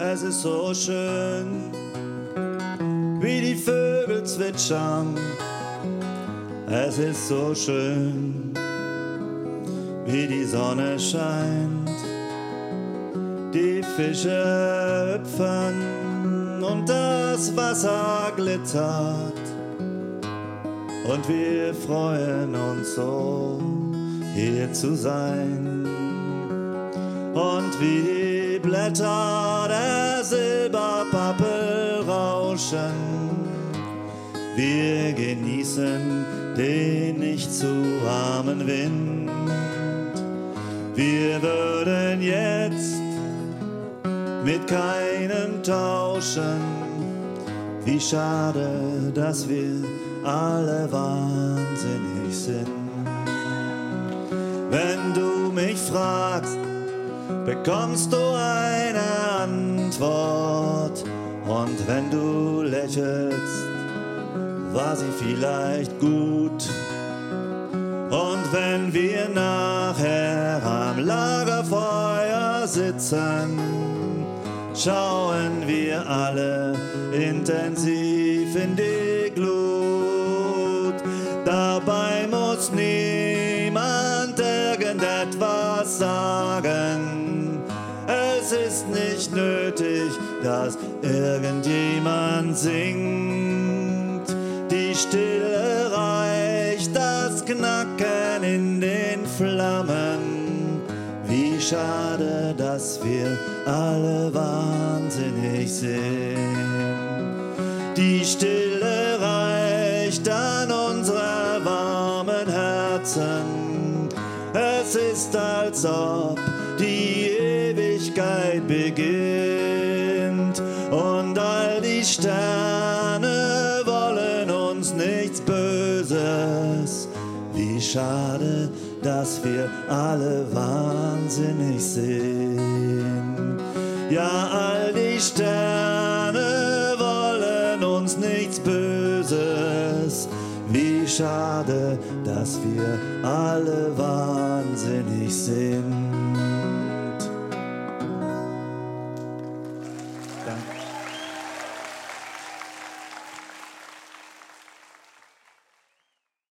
Es ist so schön, wie die Vögel zwitschern. Es ist so schön, wie die Sonne scheint. Die Fische hüpfen und das Wasser glittert. Und wir freuen uns so, hier zu sein. Und wie die Blätter der Silberpappel rauschen, wir genießen den nicht zu warmen Wind. Wir würden jetzt mit keinem tauschen. Wie schade, dass wir alle wahnsinnig sind. Wenn du mich fragst, bekommst du eine Antwort. Und wenn du lächelst, war sie vielleicht gut. Und wenn wir nachher am Lagerfeuer sitzen, schauen wir alle intensiv in die Glut. Dabei muss niemand irgendetwas sagen. Es ist nicht nötig, dass irgendjemand singt. Die Stille reicht, das Knacken in den Flammen. Wie schade, dass wir alle wahnsinnig sind. Die Stille reicht an unsere warmen Herzen. Es ist, als ob die Ewigkeit beginnt. Und all die Sterne wollen uns nichts Böses. Wie schade, dass wir alle wahnsinnig sind. Ja, all die Sterne wollen uns nichts Böses. Wie schade, dass wir alle wahnsinnig sind.